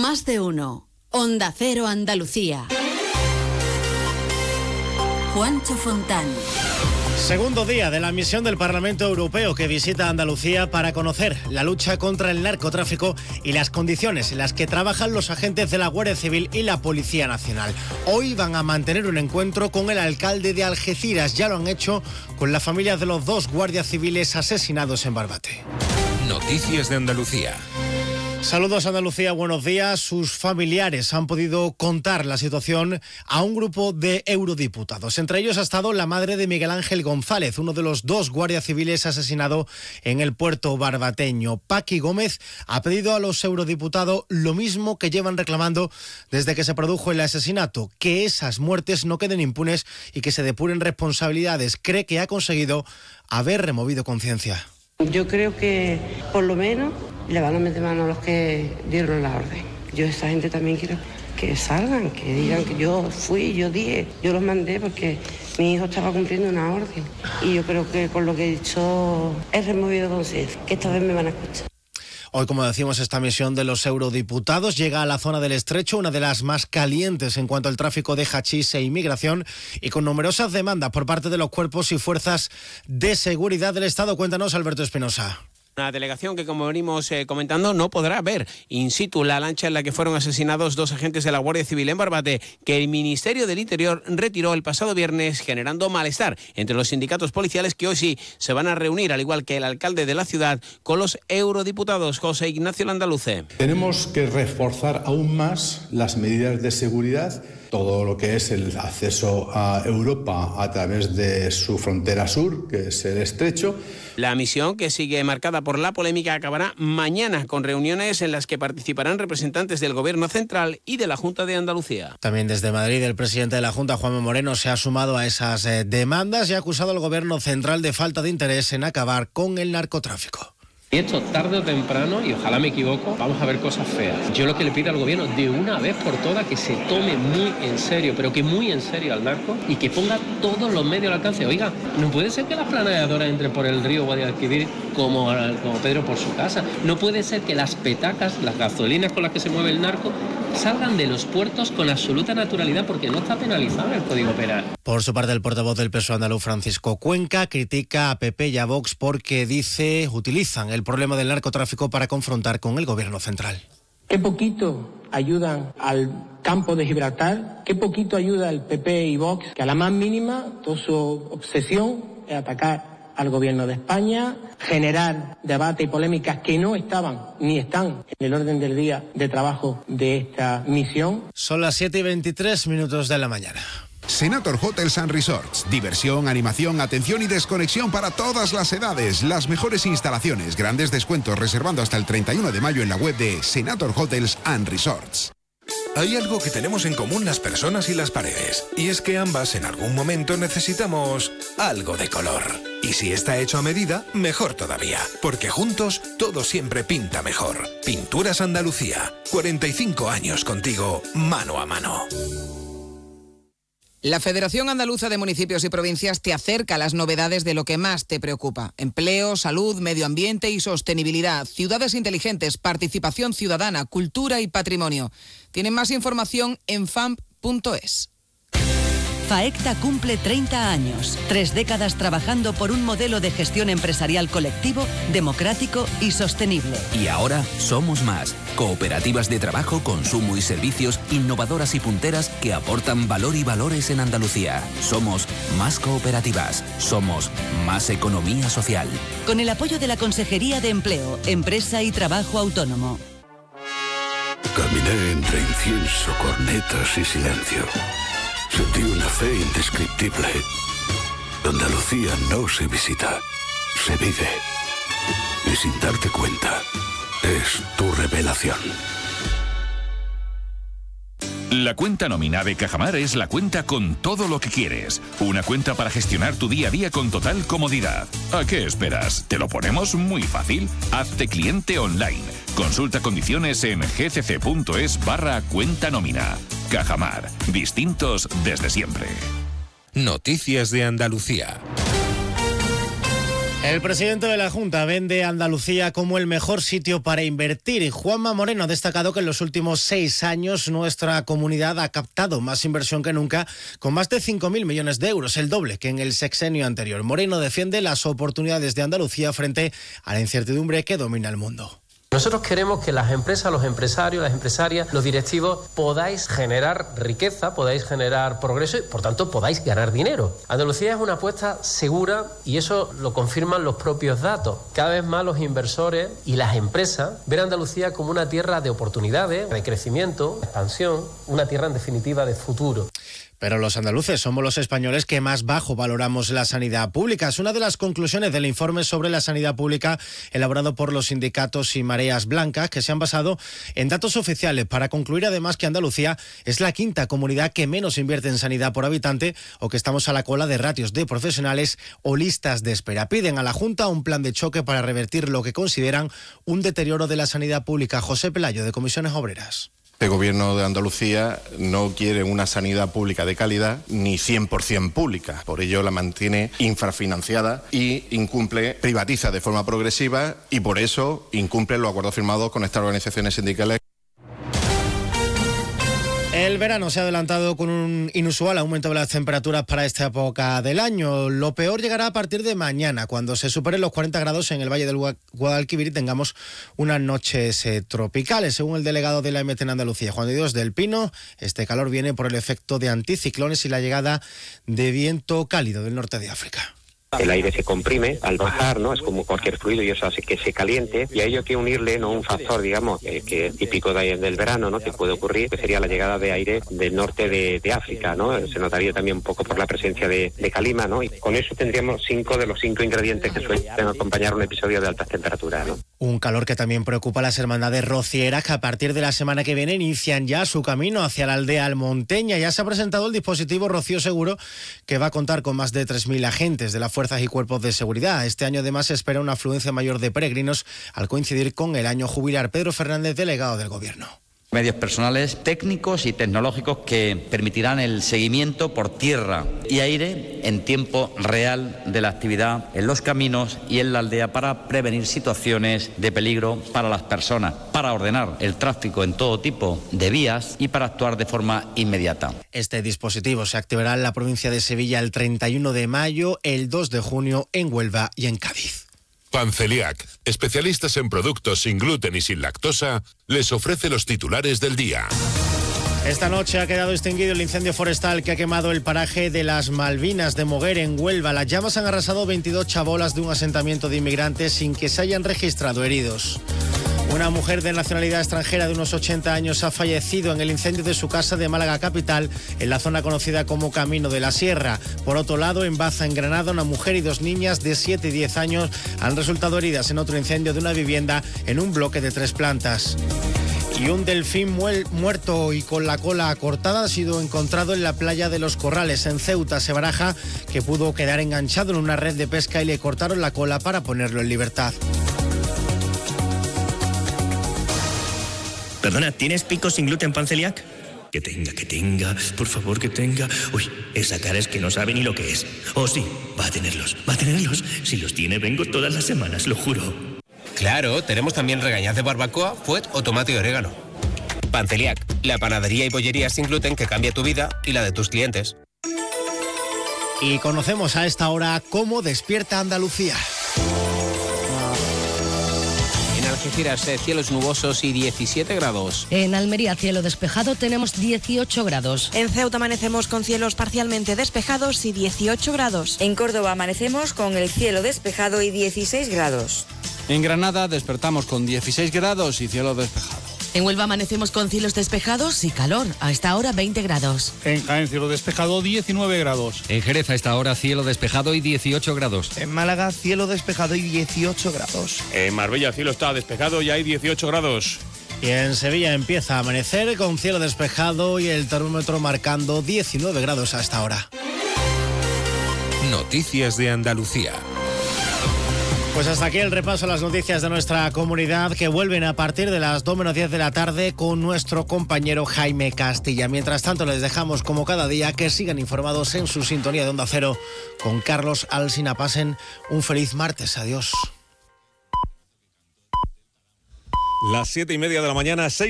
Más de uno. Onda Cero Andalucía. Juancho Fontán. Segundo día de la misión del Parlamento Europeo que visita Andalucía para conocer la lucha contra el narcotráfico y las condiciones en las que trabajan los agentes de la Guardia Civil y la Policía Nacional. Hoy van a mantener un encuentro con el alcalde de Algeciras. Ya lo han hecho con las familias de los 2 guardias civiles asesinados en Barbate. Noticias de Andalucía. Saludos Andalucía, buenos días. Sus familiares han podido contar la situación a un grupo de eurodiputados. Entre ellos ha estado la madre de Miguel Ángel González, uno de los 2 guardias civiles asesinados en el puerto barbateño. Paqui Gómez ha pedido a los eurodiputados lo mismo que llevan reclamando desde que se produjo el asesinato, que esas muertes no queden impunes y que se depuren responsabilidades. Cree que ha conseguido haber removido conciencia. Yo creo que por lo menos le van a meter mano a los que dieron la orden. Yo a esa gente también quiero que salgan, que digan que yo fui, yo dije, yo los mandé porque mi hijo estaba cumpliendo una orden. Y yo creo que con lo que he dicho he removido conciencia, que esta vez me van a escuchar. Hoy, como decimos, esta misión de los eurodiputados llega a la zona del Estrecho, una de las más calientes en cuanto al tráfico de hachís e inmigración, y con numerosas demandas por parte de los cuerpos y fuerzas de seguridad del Estado. Cuéntanos, Alberto Espinosa. Una delegación que, como venimos comentando, no podrá ver in situ la lancha en la que fueron asesinados 2 agentes de la Guardia Civil en Barbate, que el Ministerio del Interior retiró el pasado viernes, generando malestar entre los sindicatos policiales que hoy sí se van a reunir, al igual que el alcalde de la ciudad, con los eurodiputados. José Ignacio Landaluce. Tenemos que reforzar aún más las medidas de seguridad, todo lo que es el acceso a Europa a través de su frontera sur, que es el Estrecho. La misión, que sigue marcada por la polémica, acabará mañana con reuniones en las que participarán representantes del Gobierno central y de la Junta de Andalucía. También desde Madrid, el presidente de la Junta, Juanma Moreno, se ha sumado a esas demandas y ha acusado al Gobierno central de falta de interés en acabar con el narcotráfico. Y esto tarde o temprano, y ojalá me equivoco, vamos a ver cosas feas. Yo lo que le pido al gobierno, de una vez por todas, que se tome muy en serio, pero que muy en serio al narco, y que ponga todos los medios al alcance. Oiga, no puede ser que las planeadoras entren por el río Guadalquivir como Pedro por su casa. No puede ser que las petacas, las gasolinas con las que se mueve el narco, salgan de los puertos con absoluta naturalidad, porque no está penalizado el Código Penal. Por su parte, el portavoz del PSOE andaluz, Francisco Cuenca, critica a PP y a Vox porque utilizan el problema del narcotráfico para confrontar con el Gobierno central. Qué poquito ayudan al campo de Gibraltar, qué poquito ayuda el PP y Vox, que a la más mínima toda su obsesión es atacar al Gobierno de España, generar debate y polémicas que no estaban ni están en el orden del día de trabajo de esta misión. Son las 7:23 de la mañana. Senator Hotels and Resorts. Diversión, animación, atención y desconexión para todas las edades. Las mejores instalaciones, grandes descuentos reservando hasta el 31 de mayo en la web de Senator Hotels and Resorts. Hay algo que tenemos en común las personas y las paredes, y es que ambas en algún momento necesitamos algo de color. Y si está hecho a medida, mejor todavía, porque juntos todo siempre pinta mejor. Pinturas Andalucía, 45 años contigo, mano a mano. La Federación Andaluza de Municipios y Provincias te acerca a las novedades de lo que más te preocupa. Empleo, salud, medio ambiente y sostenibilidad, ciudades inteligentes, participación ciudadana, cultura y patrimonio. Tienen más información en famp.es. FAECTA cumple 30 años, 3 décadas trabajando por un modelo de gestión empresarial colectivo, democrático y sostenible. Y ahora somos más. Cooperativas de trabajo, consumo y servicios innovadoras y punteras que aportan valor y valores en Andalucía. Somos más cooperativas. Somos más economía social. Con el apoyo de la Consejería de Empleo, Empresa y Trabajo Autónomo. Caminé entre incienso, cornetas y silencio. Sentí una fe indescriptible. Andalucía no se visita, se vive. Y sin darte cuenta, es tu revelación. La cuenta nómina de Cajamar es la cuenta con todo lo que quieres. Una cuenta para gestionar tu día a día con total comodidad. ¿A qué esperas? ¿Te lo ponemos muy fácil? Hazte cliente online. Consulta condiciones en gcc.es/cuenta nómina. Cajamar. Distintos desde siempre. Noticias de Andalucía. El presidente de la Junta vende Andalucía como el mejor sitio para invertir. Juanma Moreno ha destacado que en los últimos 6 años nuestra comunidad ha captado más inversión que nunca, con más de 5.000 millones de euros, el doble que en el sexenio anterior. Moreno defiende las oportunidades de Andalucía frente a la incertidumbre que domina el mundo. Nosotros queremos que las empresas, los empresarios, las empresarias, los directivos podáis generar riqueza, podáis generar progreso y, por tanto, podáis ganar dinero. Andalucía es una apuesta segura y eso lo confirman los propios datos. Cada vez más los inversores y las empresas ven a Andalucía como una tierra de oportunidades, de crecimiento, de expansión, una tierra en definitiva de futuro. Pero los andaluces somos los españoles que más bajo valoramos la sanidad pública. Es una de las conclusiones del informe sobre la sanidad pública elaborado por los sindicatos y Mareas Blancas, que se han basado en datos oficiales para concluir además que Andalucía es la 5ª comunidad que menos invierte en sanidad por habitante o que estamos a la cola de ratios de profesionales o listas de espera. Piden a la Junta un plan de choque para revertir lo que consideran un deterioro de la sanidad pública. José Pelayo, de Comisiones Obreras. El Gobierno de Andalucía no quiere una sanidad pública de calidad ni 100% pública. Por ello la mantiene infrafinanciada y privatiza de forma progresiva y por eso incumple los acuerdos firmados con estas organizaciones sindicales. El verano se ha adelantado con un inusual aumento de las temperaturas para esta época del año. Lo peor llegará a partir de mañana, cuando se superen los 40 grados en el Valle del Guadalquivir y tengamos unas noches tropicales. Según el delegado de la MT en Andalucía, Juan de Dios del Pino, este calor viene por el efecto de anticiclones y la llegada de viento cálido del norte de África. El aire se comprime al bajar, ¿no? Es como cualquier fluido y eso hace que se caliente y a ello hay que unirle, ¿no?, un factor, digamos, que es típico del verano, ¿no?, que puede ocurrir, que sería la llegada de aire del norte de África, ¿no? Se notaría también un poco por la presencia de calima, ¿no? Y con eso tendríamos 5 de los 5 ingredientes que suelen acompañar un episodio de altas temperaturas, ¿no? Un calor que también preocupa a las hermandades rocieras, que a partir de la semana que viene inician ya su camino hacia la aldea almonteña. Ya se ha presentado el dispositivo Rocío Seguro, que va a contar con más de 3.000 agentes de las fuerzas y cuerpos de seguridad. Este año además se espera una afluencia mayor de peregrinos al coincidir con el año jubilar. Pedro Fernández, delegado del Gobierno. Medios personales técnicos y tecnológicos que permitirán el seguimiento por tierra y aire en tiempo real de la actividad en los caminos y en la aldea para prevenir situaciones de peligro para las personas, para ordenar el tráfico en todo tipo de vías y para actuar de forma inmediata. Este dispositivo se activará en la provincia de Sevilla el 31 de mayo, el 2 de junio en Huelva y en Cádiz. Panceliac, especialistas en productos sin gluten y sin lactosa, les ofrece los titulares del día. Esta noche ha quedado extinguido el incendio forestal que ha quemado el paraje de las Malvinas de Moguer en Huelva. Las llamas han arrasado 22 chabolas de un asentamiento de inmigrantes sin que se hayan registrado heridos. Una mujer de nacionalidad extranjera de unos 80 años ha fallecido en el incendio de su casa de Málaga capital, en la zona conocida como Camino de la Sierra. Por otro lado, en Baza, en Granada, una mujer y 2 niñas de 7 y 10 años han resultado heridas en otro incendio de una vivienda en un bloque de 3 plantas. Y un delfín muerto y con la cola cortada ha sido encontrado en la playa de Los Corrales, en Ceuta. Se baraja que pudo quedar enganchado en una red de pesca y le cortaron la cola para ponerlo en libertad. Perdona, ¿tienes picos sin gluten, Panceliac? Que tenga, por favor, que tenga. Uy, esa cara es que no sabe ni lo que es. Oh, sí, va a tenerlos. Si los tiene, vengo todas las semanas, lo juro. Claro, tenemos también regañaz de barbacoa, fuet o tomate y orégano. Panceliac, la panadería y bollería sin gluten que cambia tu vida y la de tus clientes. Y conocemos a esta hora cómo despierta Andalucía. Algeciras, cielos nubosos y 17 grados. En Almería, cielo despejado, tenemos 18 grados. En Ceuta amanecemos con cielos parcialmente despejados y 18 grados. En Córdoba amanecemos con el cielo despejado y 16 grados. En Granada despertamos con 16 grados y cielo despejado. En Huelva amanecemos con cielos despejados y calor, a esta hora 20 grados. En Jaén, cielo despejado, 19 grados. En Jerez, a esta hora, cielo despejado y 18 grados. En Málaga, cielo despejado y 18 grados. En Marbella, cielo está despejado y hay 18 grados. Y en Sevilla empieza a amanecer con cielo despejado y el termómetro marcando 19 grados a esta hora. Noticias de Andalucía. Pues hasta aquí el repaso a las noticias de nuestra comunidad, que vuelven a partir de las 2:10 de la tarde con nuestro compañero Jaime Castilla. Mientras tanto, les dejamos como cada día que sigan informados en su sintonía de Onda Cero con Carlos Alsina. Pasen un feliz martes. Adiós. Las 7:30 de la mañana, 6.